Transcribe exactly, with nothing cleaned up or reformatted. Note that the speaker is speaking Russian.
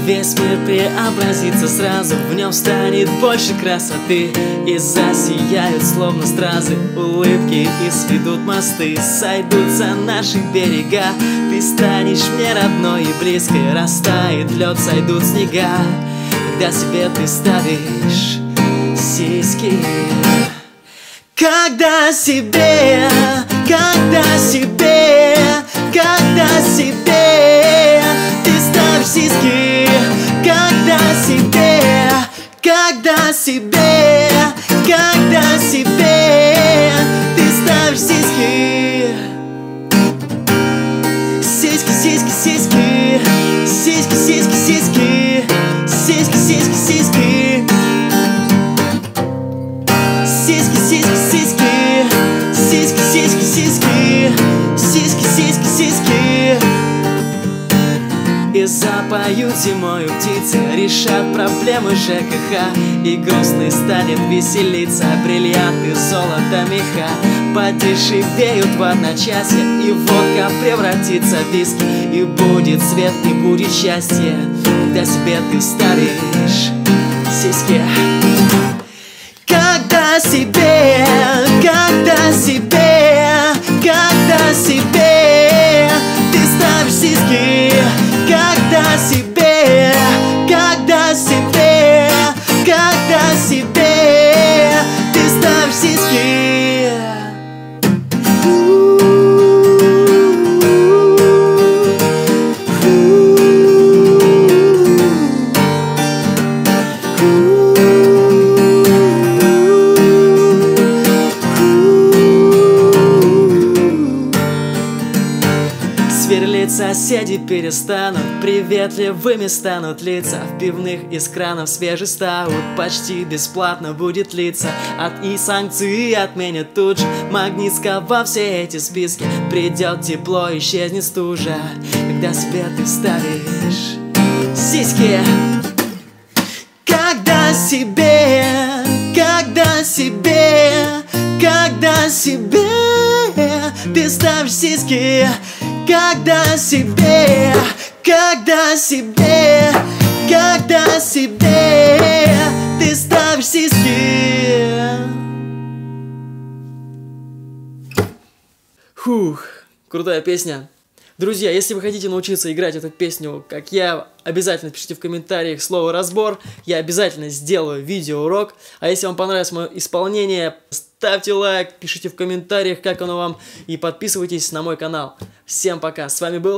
Весь мир преобразится сразу, в нем станет больше красоты, и засияют словно стразы улыбки, и сведут мосты, сойдутся наши берега. Ты станешь мне родной и близкой, растает лед, сойдут снега, когда себе ты ставишь сиськи. Когда себе, когда себе, когда себе ты ставишь сиськи. Когда себе, когда себе, когда себе ты ставишь сиськи. Сиськи, сиськи, сиськи, сиськи, сиськи, сиськи, сиськи, сиськи, сиськи. Сиськи, сиськи, сиськи, сиськи, сиськи, сиськи, сиськи, сиськи, сиськи. И запоют зимою птицы, решат проблемы ЖКХ, и грустный станет веселиться, бриллианты, золото, меха подешевеют в одночасье, и водка превратится в виски, и будет свет, и будет счастье, когда себе ты ставишь сиськи. Когда себе, когда себе, когда себе ты ставишь сиськи. Когда себе, когда себе, когда себе ты ставишь сиськи. Сверлить соседи перестанут, приветливыми станут лица, в пивных из кранов свежий стаут почти бесплатно будет литься. От и санкции отменят тут же, магнит сковав все эти списки. Придет тепло, исчезнет стужа, когда себе ты ставишь сиськи. Когда себе, когда себе, когда себе ты ставишь сиськи. Когда себе, когда себе, когда себе ты ставишь сиськи. Фух, крутая песня. Друзья, если вы хотите научиться играть эту песню, как я, обязательно пишите в комментариях слово «разбор». Я обязательно сделаю видеоурок. А если вам понравилось мое исполнение, ставьте лайк, пишите в комментариях, как оно вам, и подписывайтесь на мой канал. Всем пока, с вами был